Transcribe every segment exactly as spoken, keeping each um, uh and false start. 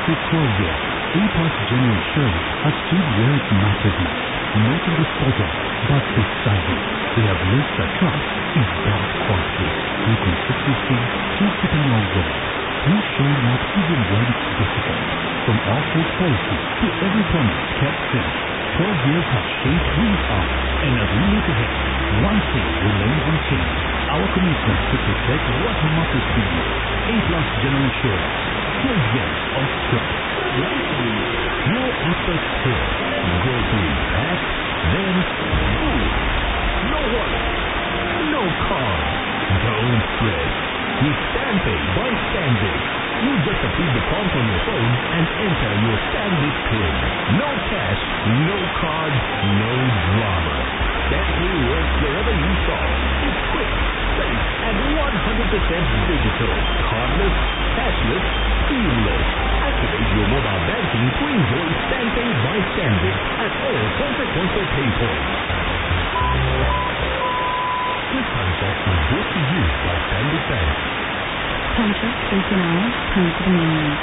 For twelve years, A-Plus General Insurance has stood where it matters most, not at the spotlight, but beside it. We have lived the trust is backed quietly through consistency, through keeping our word, through showing up even when it's difficult. From our food policy to every promise kept since, twelve years have shaped who we are. And as we look ahead, one thing remains unchanged: our commitment to protect what matters to you. A-Plus General Insurance, twelve years of trust. No effort here. Groceries packed, then food. No worry, no cars. Don't stress. With StanPay by Stanbic, you just approve the prompt on your phone and enter your Stanbic PIN. No cash, no card, no drama. StanPay works wherever you shop. It's quick, safe, and one hundred percent digital. Cardless, cashless, seamless. Activate your mobile banking to enjoy StanPay by Stanbic at all consequential pay points. This contract is brought to you by Stanbic Bank. Contract taken out, time for the main news.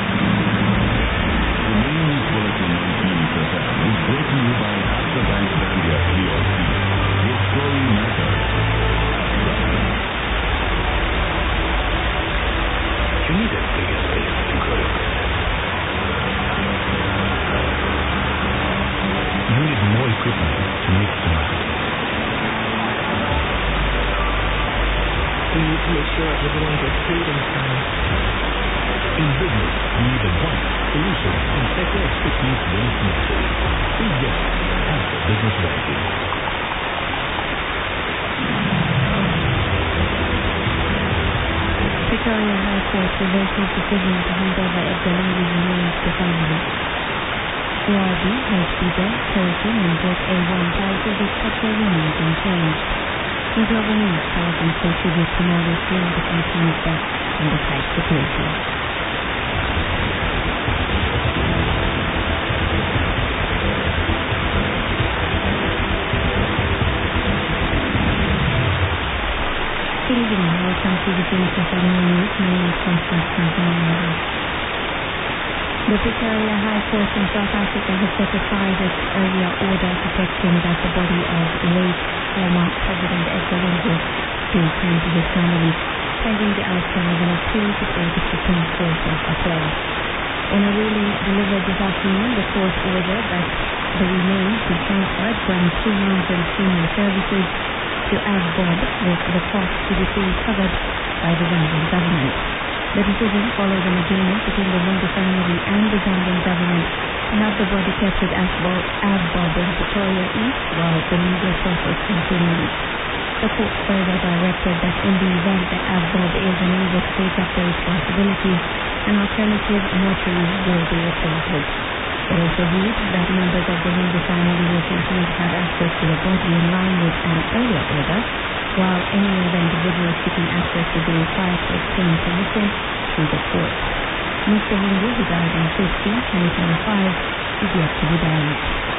The main news bulletin on T V F M is brought to you by Absa Bank Zambia P L C. Your story matters. You need a bigger space to grow. You need more equipment to mix the market. We need to make sure everyone gets paid on time. In business, you need advice, solutions, and sector expertise when it's necessary. Please get Absa Business Banking. Victoria High Court reverses decision to hand over Edgar Lundy's remains to family. A R B, H B Z, kerosene and Jet A one prices of petrol remains unchanged. In global news, thousands contribute to more refueling the country's debt under tight security. Good evening, welcome to the T V F M News. My name is Constance Constantine. The Pretoria High Court in South Africa has set aside its earlier order protecting that the body of late former President Edgar Lundy be returned to his family, pending the outcome of an appeal before the Supreme Court of Appeal. In a ruling delivered this afternoon, the court ordered that the remains be transferred from Two Mountains Funeral Services to AVBOB, with the cost to be fully covered by the Zambian government. The decision follows an agreement between the Lundy family and the Zambian government to have the body kept at AVBOB in Pretoria East while the legal process continues. The court further directed that in the event that AVBOB is unable to take up the responsibility, an alternative mortuary will be appointed. It also ruled that members of the Lundy family will continue to have access to the body in line with an earlier order, while any other individuals seeking access will be required to obtain permission through the court. Mister Lundy, who died on the fifteenth, twenty twenty-five, is yet to be buried.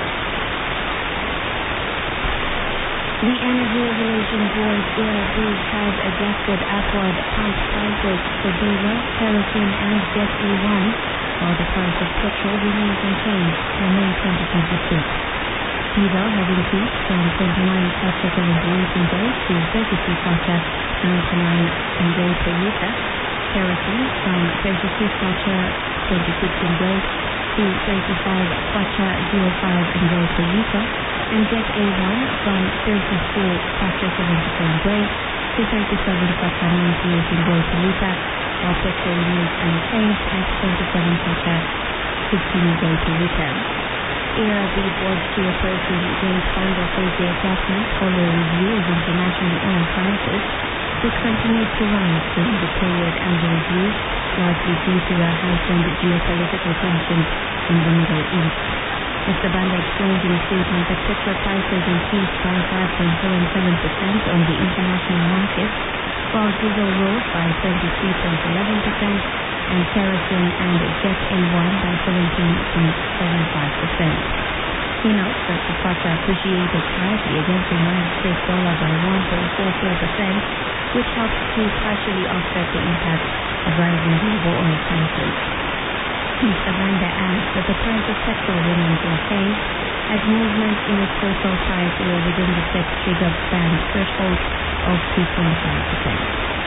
The Energy Regulation Board, E R B, has adjusted upward pump prices for diesel, kerosene, and Jet A one, while the price of petrol remains unchanged for May twenty twenty-six. Diesel has increased from twenty-nine kwacha seventy-eight cents to thirty-three kwacha ninety-nine cents per litre. Kerosene from thirty-two kwacha twenty-six cents to thirty-five kwacha zero five cents per litre, and Jet A one from thirty-four kwacha seventy-four cents to thirty-seven kwacha ninety-eight cents per litre, while petrol remains unchanged at twenty-seven kwacha fifteen cents per litre. A R B board chairperson James Fonda says the adjustments follow a review of international oil prices, which continued to rise during the period under review, largely due to the heightened geopolitical tensions in the Middle East. Mister Banda explained in a statement that petrol prices increased by five point seven seven percent on the international market, while diesel rose by twenty-three point one one percent and kerosene and Jet A one by seventeen point seven five percent. He notes that the kwacha appreciated slightly against the United States dollar by one point four four percent, which helped to partially offset the impact of rising global oil prices. Mister Banda adds that the price of petrol remains unchanged as movements in its wholesale price were within the set triggered band threshold of two point five percent.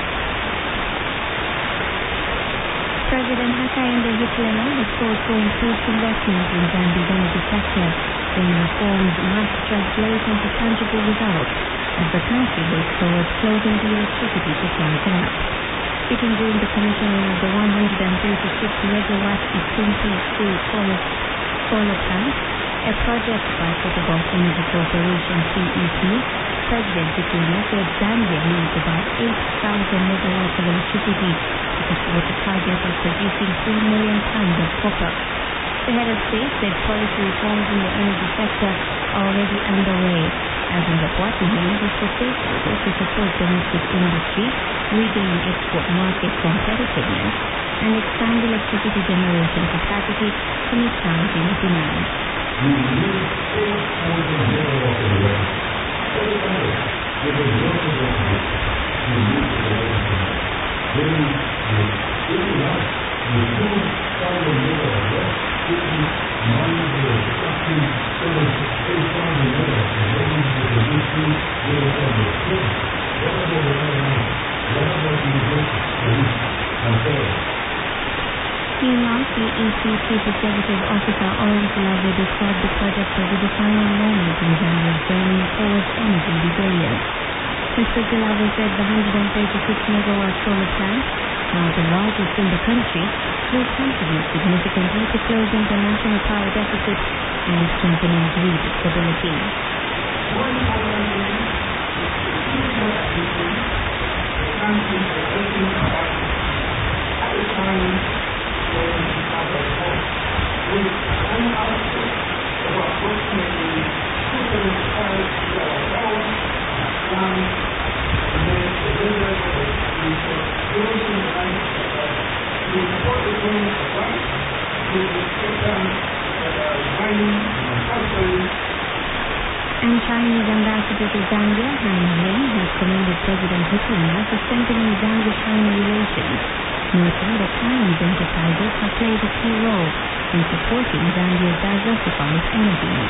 President Hakainde Hichilema has called for increased investment in Zambia's energy sector when reforms must translate into tangible results as the country works towards closing the electricity supply gap. Speaking during the commissioning of the one hundred thirty-six megawatt Itumpi two solar, solar plant, a project by Cotobos Energy Corporation C E C, President Hichilema said Zambia needs about eight thousand megawatts of electricity to support a target of producing three million tons of copper. The head of state said policy reforms in the energy sector are already underway, adding that what remains is for stakeholders to support domestic industry, regain export market competitiveness, and expand electricity generation capacity to meet rising demand. We need eight thousand megawatts of electricity. Everybody, it is not a government. We need electricity. Then we, if we want, we two thousand megawatts left, which is one hundred something, seven, eight thousand megawatts. And then we will produce two megawatts of electricity. What about the other one? What about the electricity? And so on. Meanwhile, C E C Chief Executive Officer Orange Lavo described the project as a defining moment in Zambia's journey towards energy resilience. Mister Gilavo said the one hundred thirty-six megawatt solar plant, now the largest in the country, will contribute significantly to closing the national power deficit and strengthening grid stability. One important thing is to keep that system, the country is working about at the time when we have a home with an output of approximately two point five gigawatt hours at plant, and then the level of closing the line to support the growth of that to the sectors that are mining and manufacturing. And Chinese Ambassador to Zambia, Han Ling, has commended President Hichilema for strengthening Zambia-China relations, noting that Chinese enterprises have played a key role in supporting Zambia's diversified energy mix.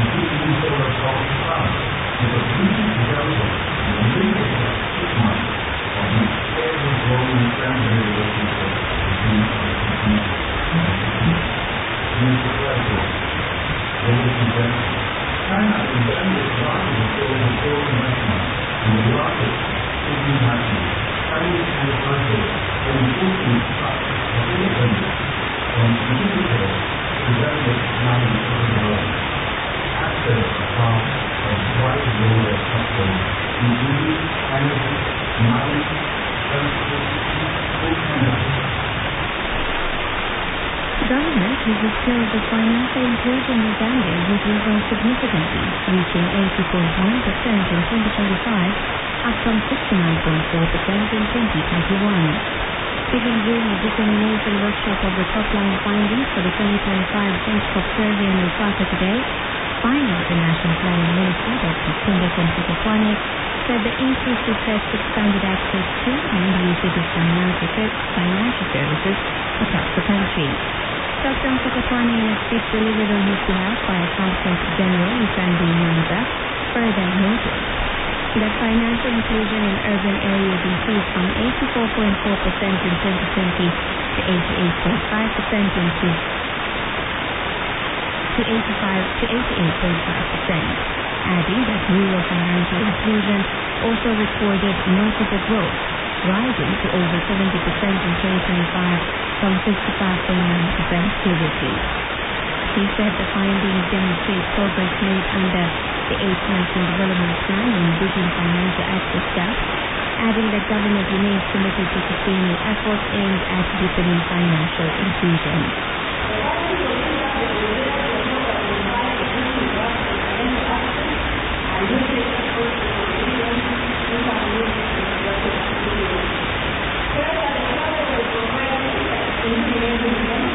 China is Zambia's largest global coal investment and the largest shipping national. Chinese enterprises own fourteen trucks of independence from Mexico to Zambia's economic development. Access to parts of wide range of sectors, including energy, mining, transportation, food industry. Government has disclosed that financial inclusion in Zambia has risen significantly, reaching eighty point one percent in twenty twenty-five, up from sixty-nine point four percent in twenty twenty-one. Speaking during a dissemination workshop of the top-line findings for the twenty twenty-five Centrop Survey in Lusaka today, finally the National Planning Minister, Doctor Sindakon Sekatwane, said the increased request expanded access to and usage of financial, financial services across the country. Doctor Sekatwane, in a speech delivered on his behalf by Accountant General Ifandi Nyanza, further noted that financial inclusion in urban areas increased from eighty-four point four percent in twenty twenty to eighty-eight point five percent in to eighty-five to eighty-eight point five percent, adding that rural financial inclusion also recorded notable growth, rising to over seventy percent in twenty twenty-five from fifty-five point nine percent previously. He said the findings demonstrate progress made under the eighth National Development Plan in bridging financial access gaps, adding that government remains committed to sustaining efforts aimed at deepening financial inclusion.